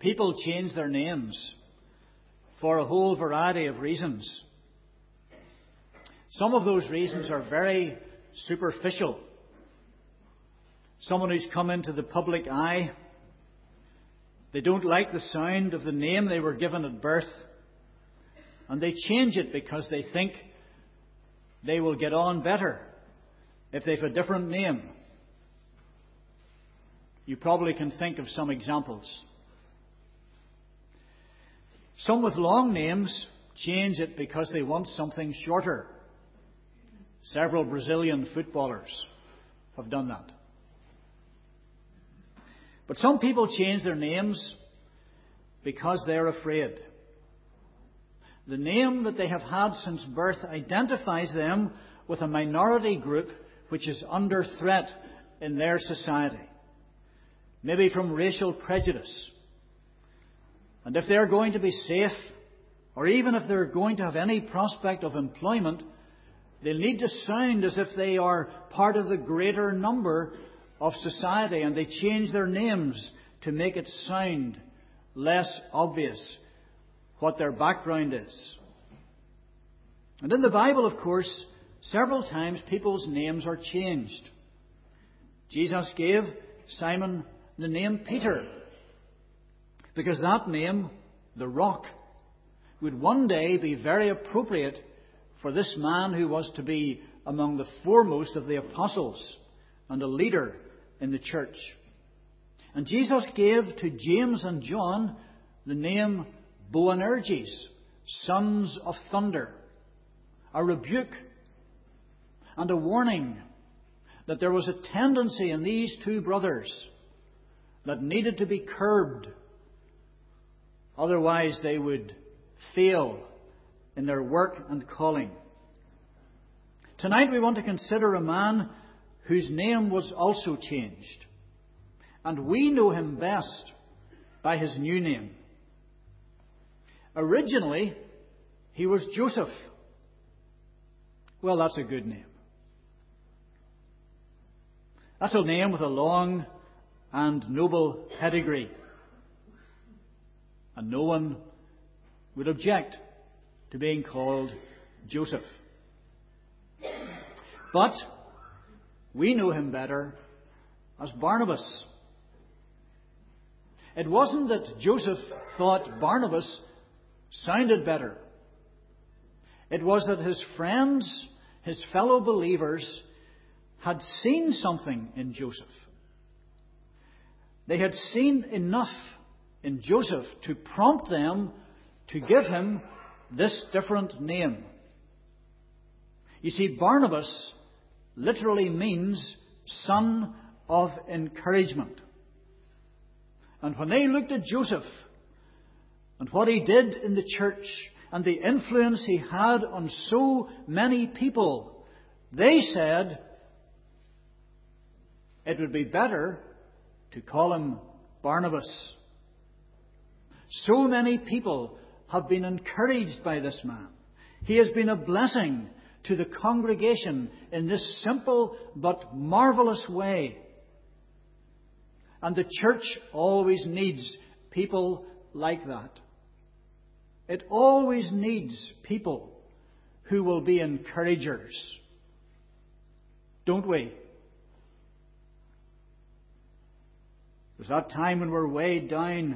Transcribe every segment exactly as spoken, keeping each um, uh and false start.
People change their names for a whole variety of reasons. Some of those reasons are very superficial. Someone who's come into the public eye, they don't like the sound of the name they were given at birth, and they change it because they think they will get on better if they've a different name. You probably can think of some examples. Some with long names change it because they want something shorter. Several Brazilian footballers have done that. But some people change their names because they're afraid. The name that they have had since birth identifies them with a minority group which is under threat in their society. Maybe from racial prejudice. And if they're going to be safe, or even if they're going to have any prospect of employment, they'll need to sound as if they are part of the greater number of society, and they change their names to make it sound less obvious what their background is. And in the Bible, of course, several times people's names are changed. Jesus gave Simon the name Peter, because that name, the Rock, would one day be very appropriate for this man who was to be among the foremost of the apostles and a leader in the church. And Jesus gave to James and John the name Boanerges, sons of thunder, a rebuke and a warning that there was a tendency in these two brothers that needed to be curbed. Otherwise they would fail in their work and calling. Tonight we want to consider a man whose name was also changed. And we know him best by his new name. Originally, he was Joseph. Well, that's a good name. That's a name with a long and noble pedigree. And no one would object to being called Joseph. But we know him better as Barnabas. It wasn't that Joseph thought Barnabas sounded better. It was that his friends, his fellow believers, had seen something in Joseph. They had seen enough in Joseph to prompt them to give him this different name. You see, Barnabas literally means son of encouragement. And when they looked at Joseph and what he did in the church and the influence he had on so many people, they said it would be better to call him Barnabas. So many people have been encouraged by this man. He has been a blessing to the congregation in this simple but marvelous way. And the church always needs people like that. It always needs people who will be encouragers. Don't we? There's that time when we're weighed down,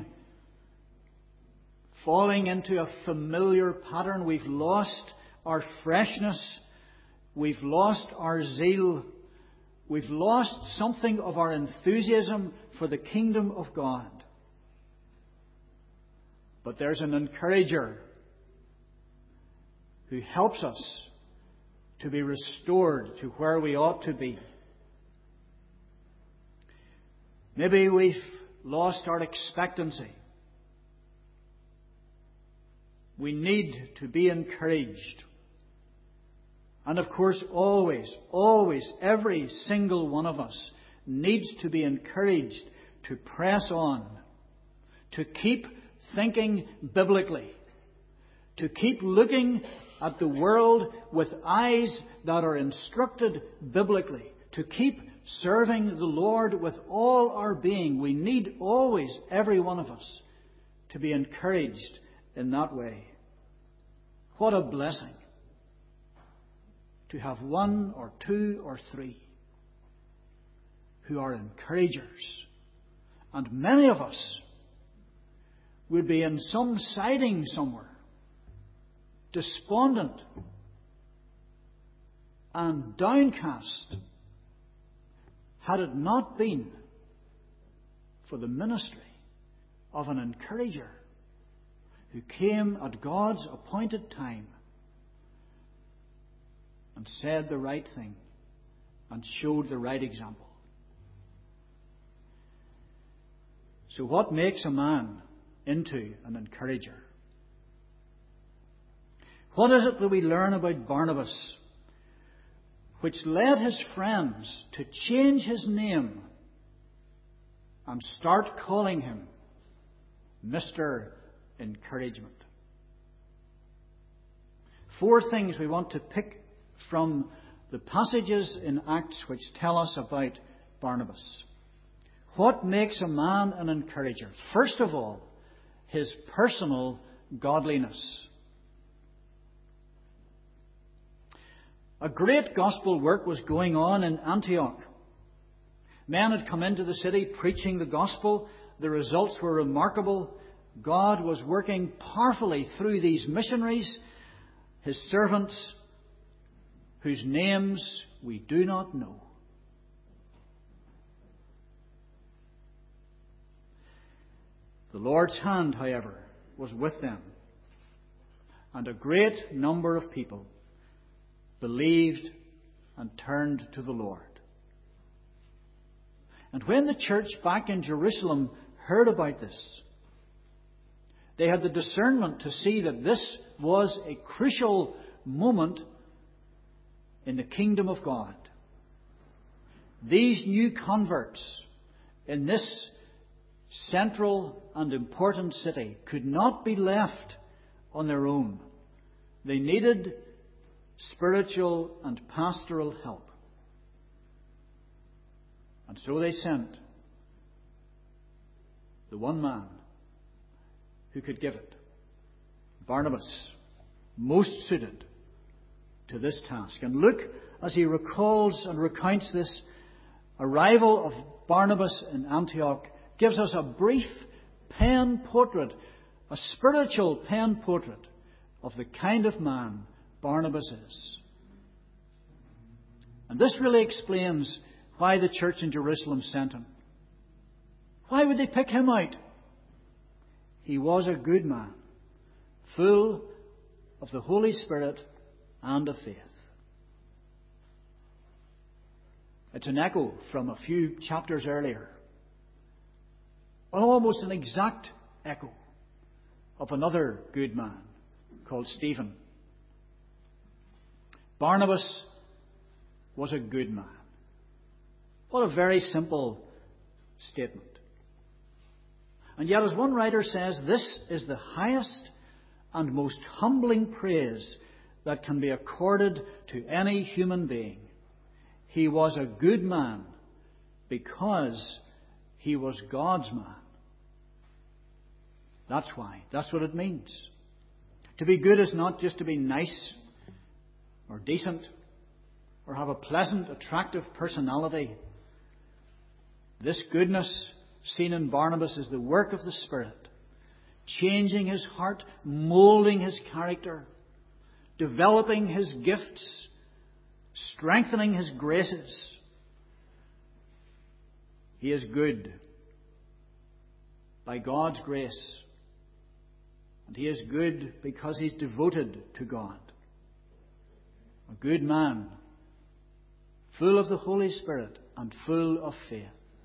falling into a familiar pattern. We've lost our freshness. We've lost our zeal. We've lost something of our enthusiasm for the kingdom of God. But there's an encourager who helps us to be restored to where we ought to be. Maybe we've lost our expectancy. We need to be encouraged. And of course, always, always, every single one of us needs to be encouraged to press on, to keep thinking biblically, to keep looking at the world with eyes that are instructed biblically, to keep serving the Lord with all our being. We need always, every one of us, to be encouraged in that way. What a blessing to have one or two or three who are encouragers. And many of us would be in some siding somewhere, despondent and downcast, had it not been for the ministry of an encourager who came at God's appointed time and said the right thing and showed the right example. So what makes a man into an encourager? What is it that we learn about Barnabas which led his friends to change his name and start calling him Mister Encouragement? Four things we want to pick from the passages in Acts which tell us about Barnabas. What makes a man an encourager? First of all, his personal godliness. A great gospel work was going on in Antioch. Men had come into the city preaching the gospel. The results were remarkable. God was working powerfully through these missionaries, His servants, whose names we do not know. The Lord's hand, however, was with them, and a great number of people believed and turned to the Lord. And when the church back in Jerusalem heard about this, they had the discernment to see that this was a crucial moment in the kingdom of God. These new converts in this central and important city could not be left on their own. They needed spiritual and pastoral help. And so they sent the one man who could give it, Barnabas, most suited to this task. And Luke, as he recalls and recounts this arrival of Barnabas in Antioch, gives us a brief pen portrait, a spiritual pen portrait of the kind of man Barnabas is. And this really explains why the church in Jerusalem sent him. Why would they pick him out? He was a good man, full of the Holy Spirit and of faith. It's an echo from a few chapters earlier. Almost an exact echo of another good man called Stephen. Barnabas was a good man. What a very simple statement. And yet, as one writer says, this is the highest and most humbling praise that can be accorded to any human being. He was a good man because he was God's man. That's why. That's what it means. To be good is not just to be nice or decent or have a pleasant, attractive personality. This goodness seen in Barnabas is the work of the Spirit, changing his heart, moulding his character, developing his gifts, strengthening his graces. He is good by God's grace. And he is good because he's devoted to God. A good man, full of the Holy Spirit and full of faith.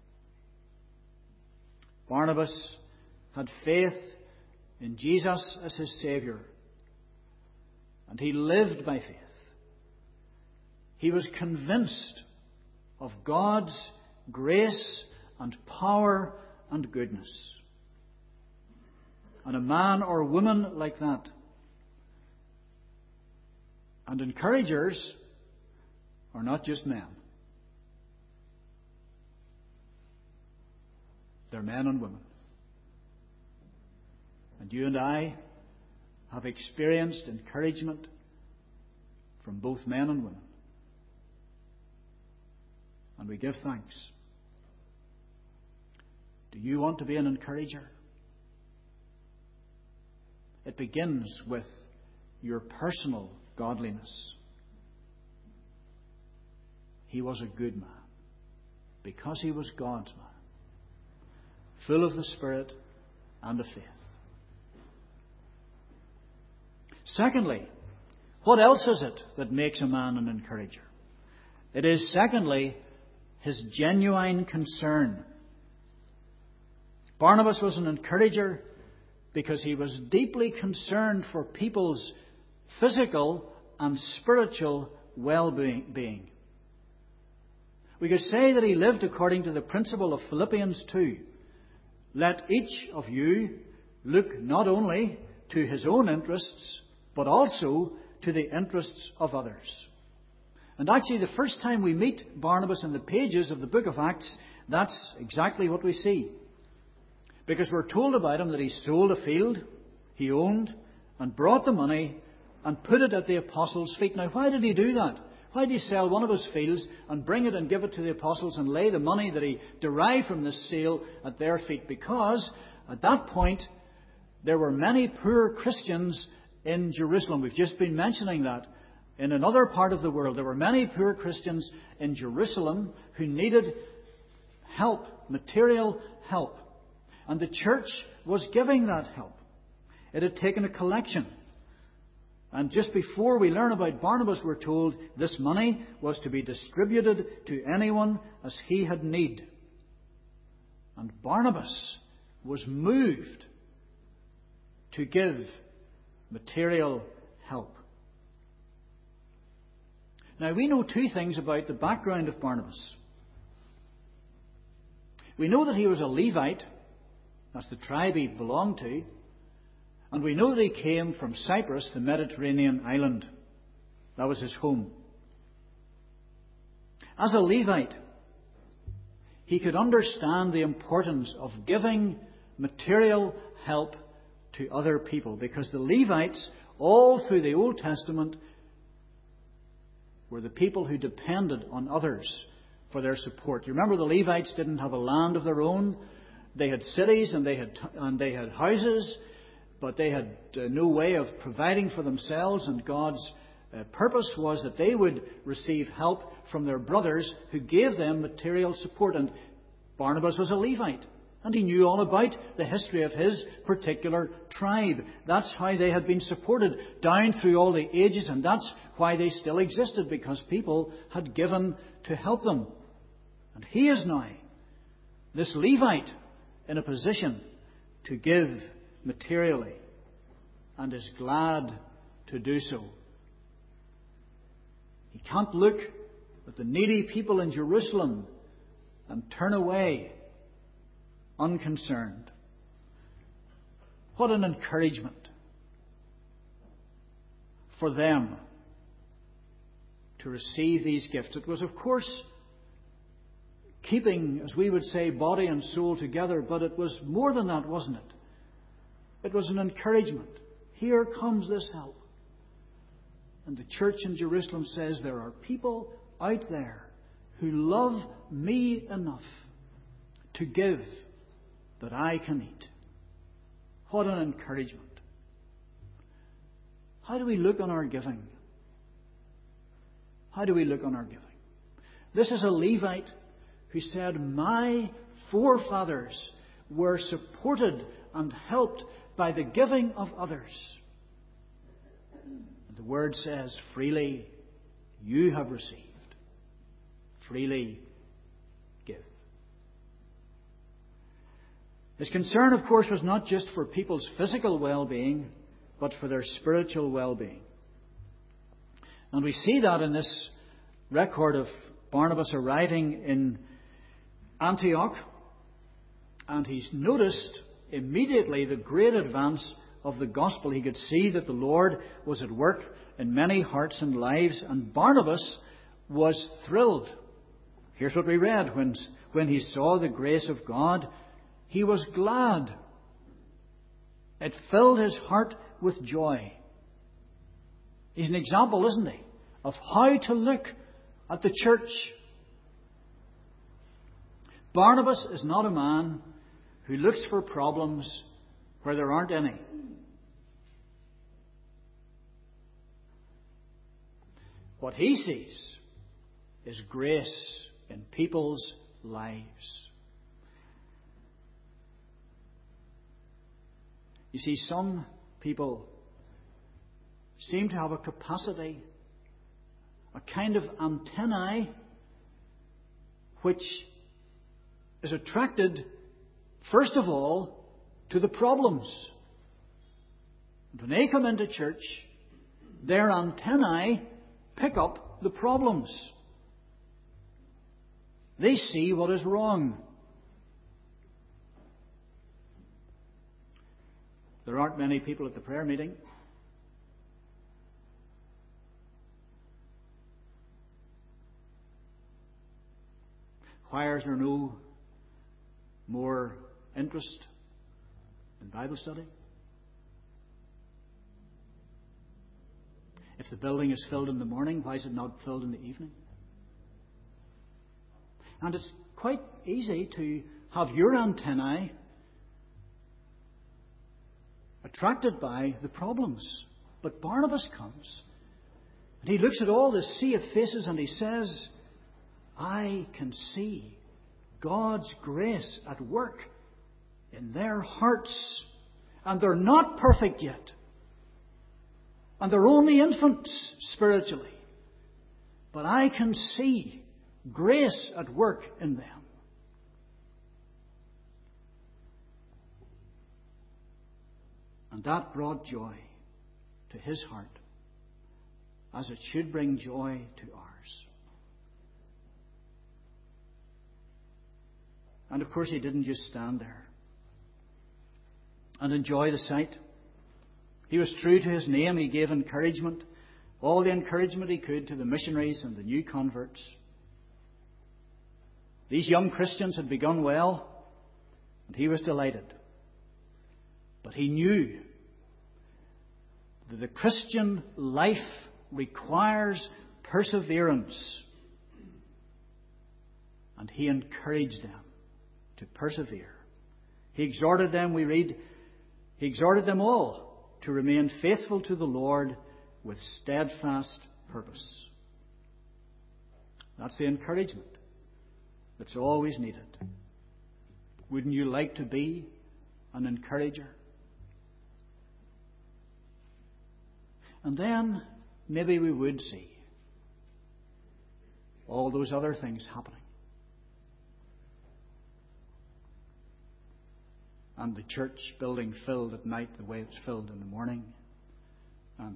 Barnabas had faith in Jesus as his Saviour, and he lived by faith. He was convinced of God's grace and power and goodness. And a man or woman like that, and encouragers, are not just men. They're men and women. And you and I have experienced encouragement from both men and women. And we give thanks. Do you want to be an encourager? It begins with your personal godliness. He was a good man because he was God's man, full of the Spirit and of faith. Secondly, what else is it that makes a man an encourager? It is, secondly, his genuine concern. Barnabas was an encourager because he was deeply concerned for people's physical and spiritual well-being. We could say that he lived according to the principle of Philippians two. Let each of you look not only to his own interests, but also to the interests of others. And actually, the first time we meet Barnabas in the pages of the book of Acts, that's exactly what we see. Because we're told about him that he sold a field he owned and brought the money and put it at the apostles' feet. Now, why did he do that? Why did he sell one of his fields and bring it and give it to the apostles and lay the money that he derived from this sale at their feet? Because at that point, there were many poor Christians in Jerusalem. We've just been mentioning that. In another part of the world, there were many poor Christians in Jerusalem who needed help, material help. And the church was giving that help. It had taken a collection. And just before we learn about Barnabas, we're told this money was to be distributed to anyone as he had need. And Barnabas was moved to give material help. Now, we know two things about the background of Barnabas. We know that he was a Levite. That's the tribe he belonged to. And we know that he came from Cyprus, the Mediterranean island. That was his home. As a Levite, he could understand the importance of giving material help to other people. Because the Levites, all through the Old Testament, were the people who depended on others for their support. You remember the Levites didn't have a land of their own. They had cities and they had and they had houses, but they had uh, no way of providing for themselves. And God's uh, purpose was that they would receive help from their brothers who gave them material support. And Barnabas was a Levite, and he knew all about the history of his particular tribe. That's how they had been supported down through all the ages, and that's why they still existed, because people had given to help them. And he is now, this Levite, in a position to give materially, and is glad to do so. He can't look at the needy people in Jerusalem and turn away unconcerned. What an encouragement for them to receive these gifts. It was, of course, keeping, as we would say, body and soul together, but it was more than that, wasn't it? It was an encouragement. Here comes this help. And the church in Jerusalem says there are people out there who love me enough to give that I can eat. What an encouragement. How do we look on our giving? How do we look on our giving? This is a Levite who said, my forefathers were supported and helped by the giving of others. And the word says, freely you have received. Freely give. His concern, of course, was not just for people's physical well-being, but for their spiritual well-being. And we see that in this record of Barnabas arriving in Antioch. And he's noticed immediately the great advance of the gospel. He could see that the Lord was at work in many hearts and lives. And Barnabas was thrilled. Here's what we read. When, when he saw the grace of God, he was glad It filled his heart with joy. He's an example, isn't he, of how to look at the church. Barnabas is not a man who looks for problems where there aren't any. What he sees is grace in people's lives. You see, some people seem to have a capacity, a kind of antennae, which is attracted, first of all, to the problems. And when they come into church, their antennae pick up the problems. They see what is wrong. There aren't many people at the prayer meeting. Why is there no more interest in Bible study? If the building is filled in the morning, why is it not filled in the evening? And it's quite easy to have your antennae attracted by the problems. But Barnabas comes and he looks at all this sea of faces and he says, I can see God's grace at work in their hearts. And they're not perfect yet. And they're only infants spiritually. But I can see grace at work in them. And that brought joy to his heart, as it should bring joy to ours. And of course he didn't just stand there and enjoy the sight. He was true to his name. He gave encouragement, all the encouragement he could, to the missionaries and the new converts. These young Christians had begun well, and he was delighted. But he knew that the Christian life requires perseverance. And he encouraged them to persevere. He exhorted them, we read, he exhorted them all to remain faithful to the Lord with steadfast purpose. That's the encouragement that's always needed. Wouldn't you like to be an encourager? And then maybe we would see all those other things happening. And the church building filled at night the way it's filled in the morning. And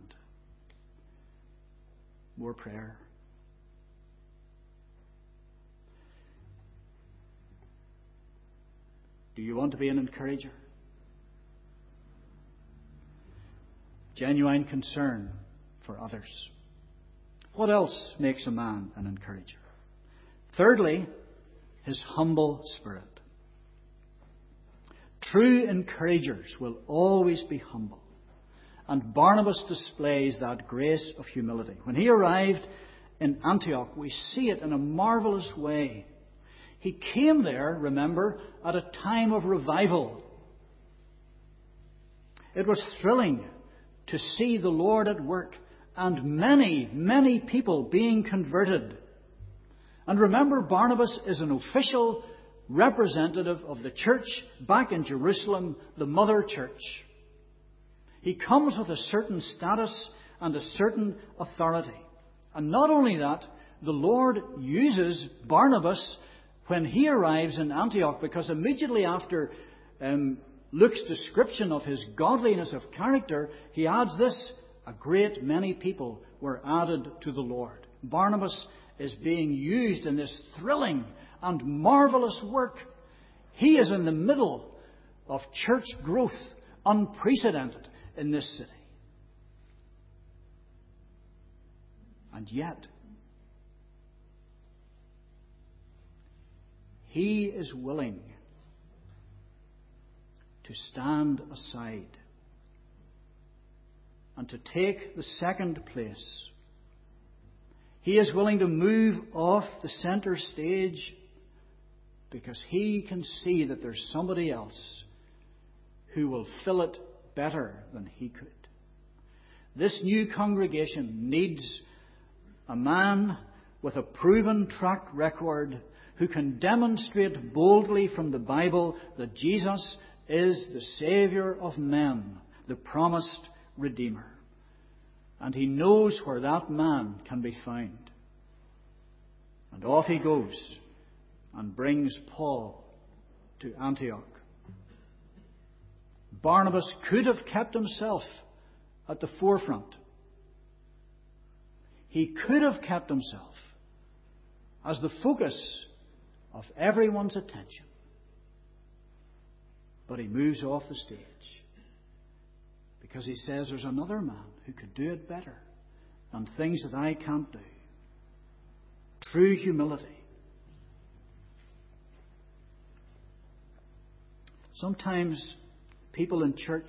more prayer. Do you want to be an encourager? Genuine concern for others. What else makes a man an encourager? Thirdly, his humble spirit. True encouragers will always be humble. And Barnabas displays that grace of humility. When he arrived in Antioch, we see it in a marvelous way. He came there, remember, at a time of revival. It was thrilling to see the Lord at work and many, many people being converted. And remember, Barnabas is an official representative of the church back in Jerusalem, the mother church. He comes with a certain status and a certain authority. And not only that, the Lord uses Barnabas when he arrives in Antioch, because immediately after um, Luke's description of his godliness of character, he adds this: a great many people were added to the Lord. Barnabas is being used in this thrilling and marvelous work. He is in the middle of church growth, unprecedented in this city. And yet, he is willing to stand aside and to take the second place. He is willing to move off the center stage because he can see that there's somebody else who will fill it better than he could. This new congregation needs a man with a proven track record who can demonstrate boldly from the Bible that Jesus is the Saviour of men, the promised Redeemer. And he knows where that man can be found. And off he goes and brings Paul to Antioch. Barnabas could have kept himself at the forefront. He could have kept himself as the focus of everyone's attention. But he moves off the stage because he says there's another man who could do it better and things that I can't do. True humility. Sometimes people in church,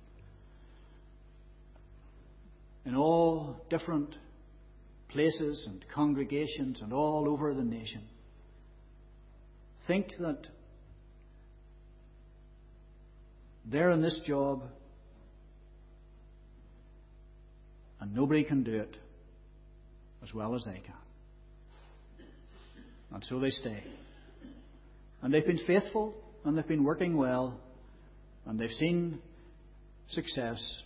in all different places and congregations and all over the nation, think that they're in this job and nobody can do it as well as they can. And so they stay. And they've been faithful and they've been working well and they've seen success.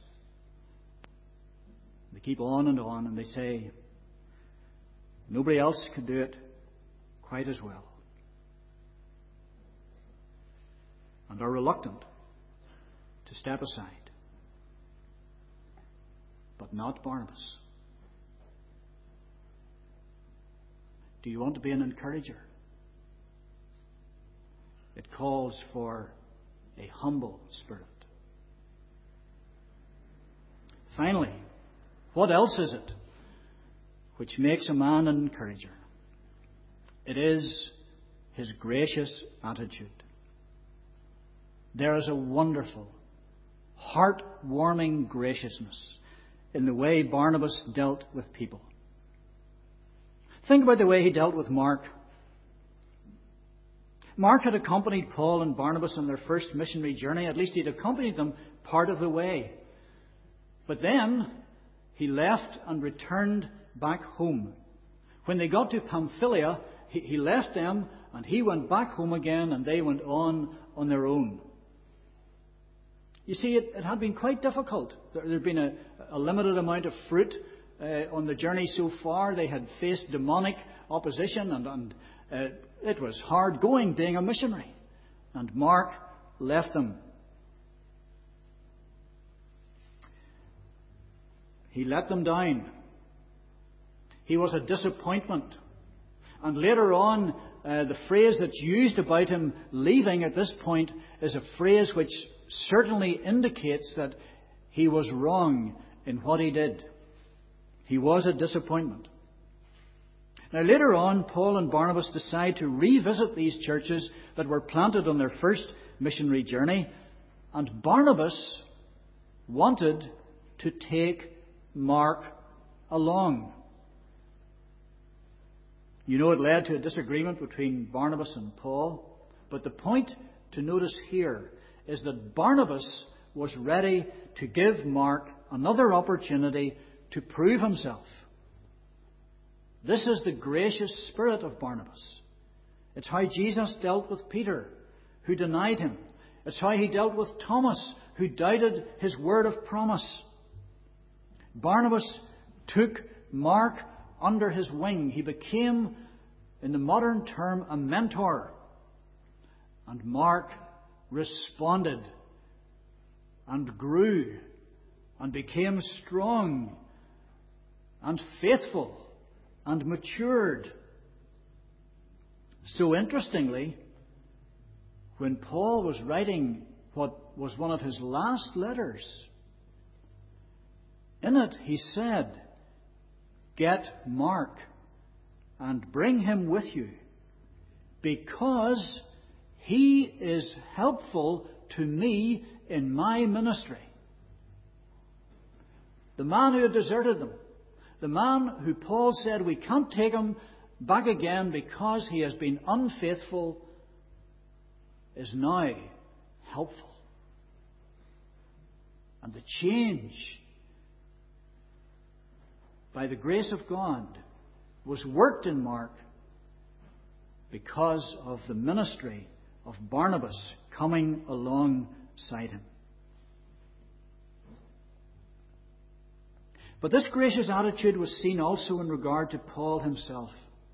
They keep on and on and they say, nobody else could do it quite as well. And are reluctant to step aside. But not Barnabas. Do you want to be an encourager? It calls for a humble spirit. Finally, what else is it which makes a man an encourager? It is his gracious attitude. There is a wonderful, heart-warming graciousness in the way Barnabas dealt with people. Think about the way he dealt with Mark. Mark had accompanied Paul and Barnabas on their first missionary journey. At least he'd accompanied them part of the way. But then he left and returned back home. When they got to Pamphylia, he, he left them and he went back home again and they went on on their own. You see, it, it had been quite difficult. There had been a, a limited amount of fruit uh, on the journey so far. They had faced demonic opposition and, and uh, it was hard going being a missionary. And Mark left them. He let them down. He was a disappointment. And later on, uh, the phrase that's used about him leaving at this point is a phrase which certainly indicates that he was wrong in what he did. He was a disappointment. Now later on, Paul and Barnabas decide to revisit these churches that were planted on their first missionary journey. And Barnabas wanted to take Mark along. You know, it led to a disagreement between Barnabas and Paul. But the point to notice here is that Barnabas was ready to give Mark another opportunity to prove himself. This is the gracious spirit of Barnabas. It's how Jesus dealt with Peter, who denied him. It's how he dealt with Thomas, who doubted his word of promise. Barnabas took Mark under his wing. He became, in the modern term, a mentor. And Mark responded and grew and became strong and faithful and matured. So interestingly, when Paul was writing what was one of his last letters, in it he said, "Get Mark and bring him with you, because he is helpful to me in my ministry." the man who had deserted them, the man who Paul said we can't take him back again because he has been unfaithful, is now helpful. And the change, by the grace of God, was worked in Mark because of the ministry of Barnabas coming alongside him. But this gracious attitude was seen also in regard to Paul himself.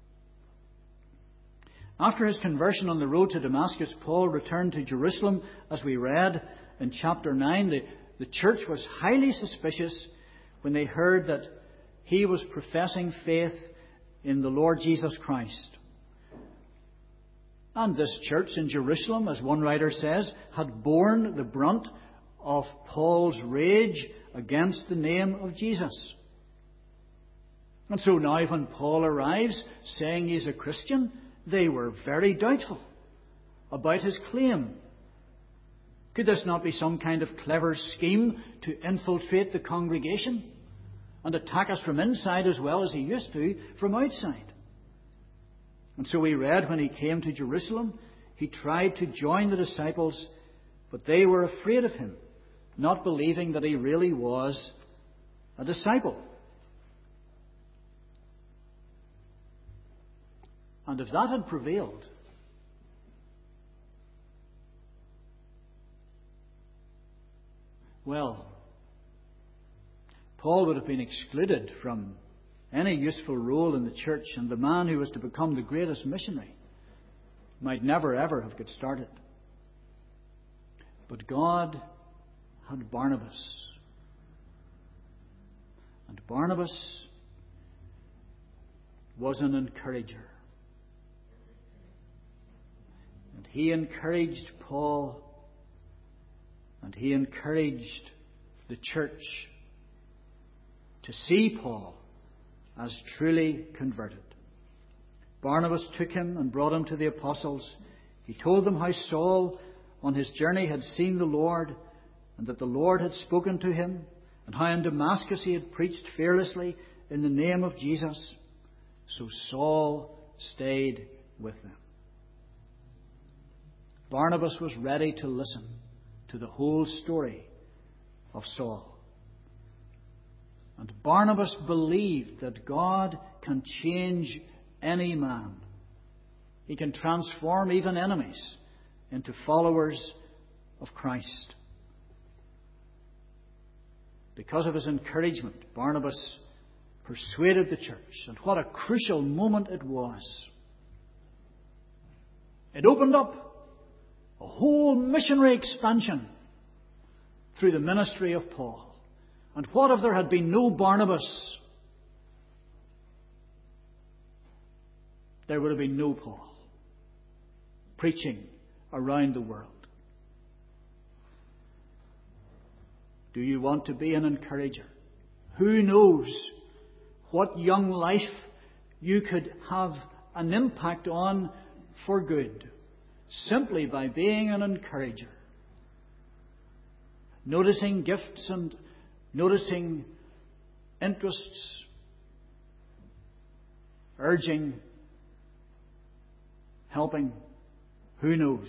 After his conversion on the road to Damascus, Paul returned to Jerusalem. As we read in chapter nine, the, the church was highly suspicious when they heard that he was professing faith in the Lord Jesus Christ. And this church in Jerusalem, as one writer says, had borne the brunt of Paul's rage against the name of Jesus. And so now when Paul arrives saying he's a Christian, they were very doubtful about his claim. Could this not be some kind of clever scheme to infiltrate the congregation and attack us from inside as well as he used to from outside? And so we read when he came to Jerusalem, he tried to join the disciples, but they were afraid of him, not believing that he really was a disciple. And if that had prevailed, well, Paul would have been excluded from any useful role in the church, and the man who was to become the greatest missionary might never ever have got started. But God had Barnabas. And Barnabas was an encourager. And he encouraged Paul, and he encouraged the church to see Paul as truly converted. Barnabas took him and brought him to the apostles. He told them how Saul on his journey had seen the Lord, and that the Lord had spoken to him, and how in Damascus he had preached fearlessly in the name of Jesus. So Saul stayed with them. Barnabas was ready to listen to the whole story of Saul. And Barnabas believed that God can change any man. He can transform even enemies into followers of Christ. Because of his encouragement, Barnabas persuaded the church. And what a crucial moment it was. It opened up a whole missionary expansion through the ministry of Paul. And what if there had been no Barnabas? There would have been no Paul preaching around the world. Do you want to be an encourager? Who knows what young life you could have an impact on for good simply by being an encourager. Noticing gifts and noticing interests, urging, helping, who knows?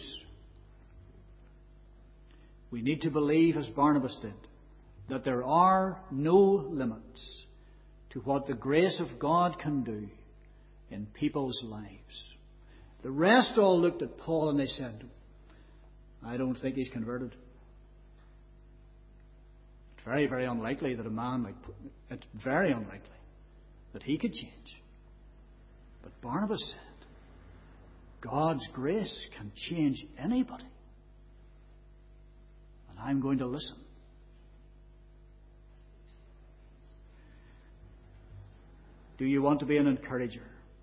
We need to believe, as Barnabas did, that there are no limits to what the grace of God can do in people's lives. The rest all looked at Paul and they said, I don't think he's converted. It's very, very unlikely that a man like, it's very unlikely that he could change. But Barnabas said, God's grace can change anybody. And I'm going to listen. Do you want to be an encourager?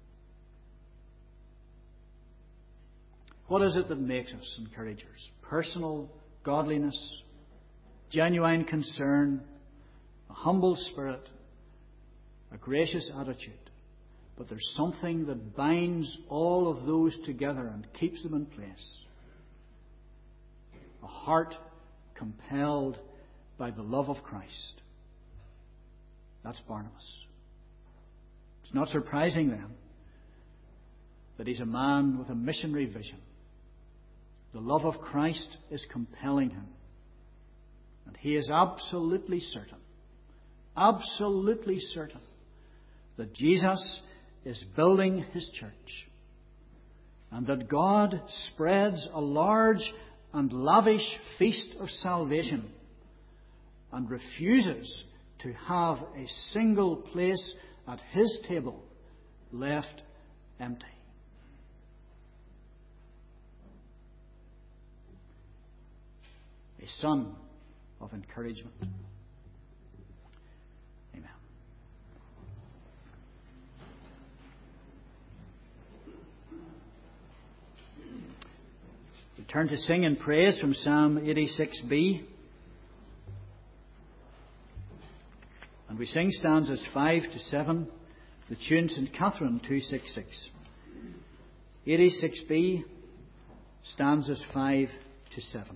What is it that makes us encouragers? Personal godliness, genuine concern, a humble spirit, a gracious attitude. But there's something that binds all of those together and keeps them in place. A heart compelled by the love of Christ. That's Barnabas. It's not surprising then that he's a man with a missionary vision. The love of Christ is compelling him. And he is absolutely certain, absolutely certain that Jesus is building his church and that God spreads a large and lavish feast of salvation and refuses to have a single place at his table left empty. A son of encouragement. Amen. We turn to sing and praise from Psalm eighty-six b. And we sing stanzas five to seven, the tune Saint Catherine two sixty-six. eighty-six b, stanzas five to seven.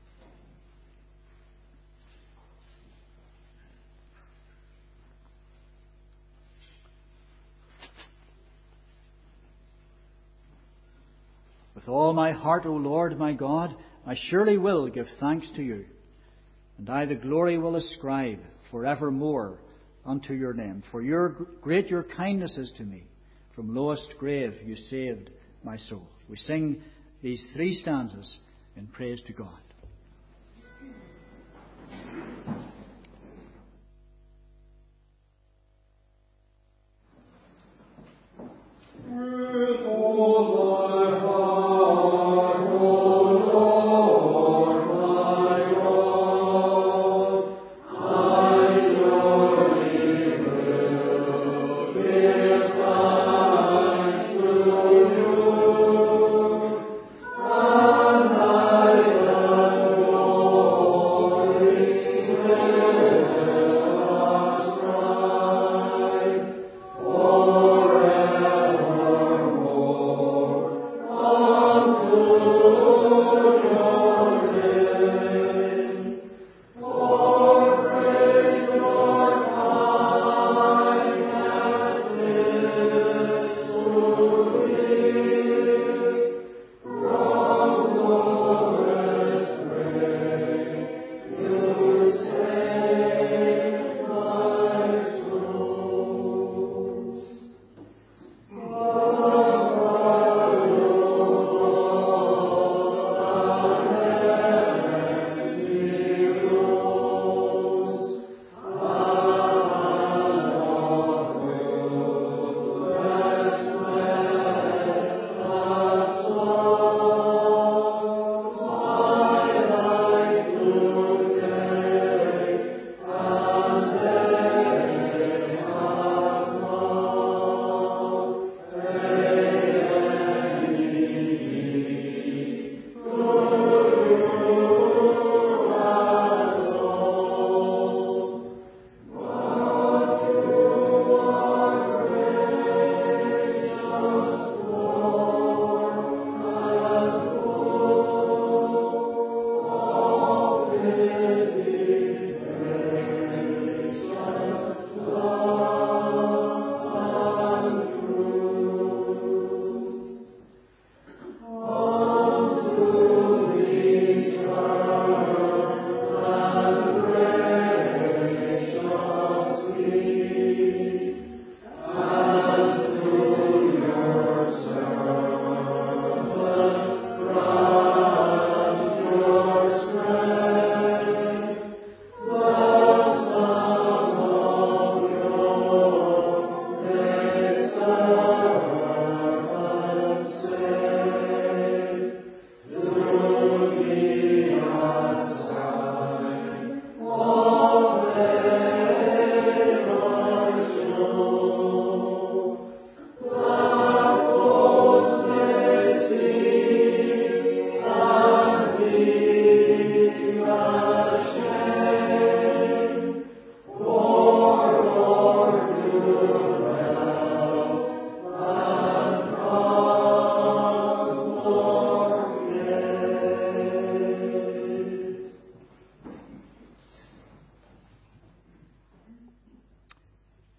With all my heart, O Lord my God, I surely will give thanks to you, and I the glory will ascribe forevermore unto your name. For your great your kindness is to me. From lowest grave you saved my soul. We sing these three stanzas in praise to God. Amen.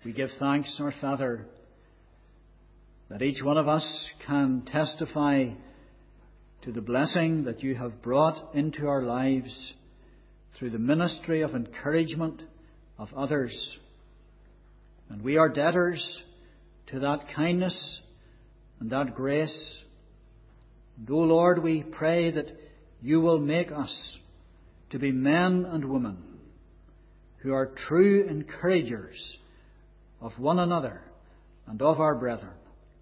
We give thanks, our Father, that each one of us can testify to the blessing that you have brought into our lives through the ministry of encouragement of others. And we are debtors to that kindness and that grace. And, O Lord, we pray that you will make us to be men and women who are true encouragers of one another and of our brethren.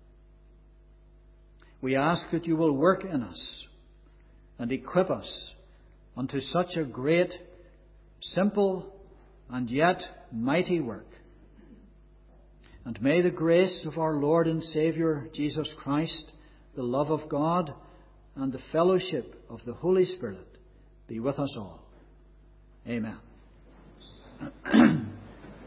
We ask that you will work in us and equip us unto such a great, simple, and yet mighty work. And may the grace of our Lord and Saviour Jesus Christ, the love of God, and the fellowship of the Holy Spirit be with us all. Amen.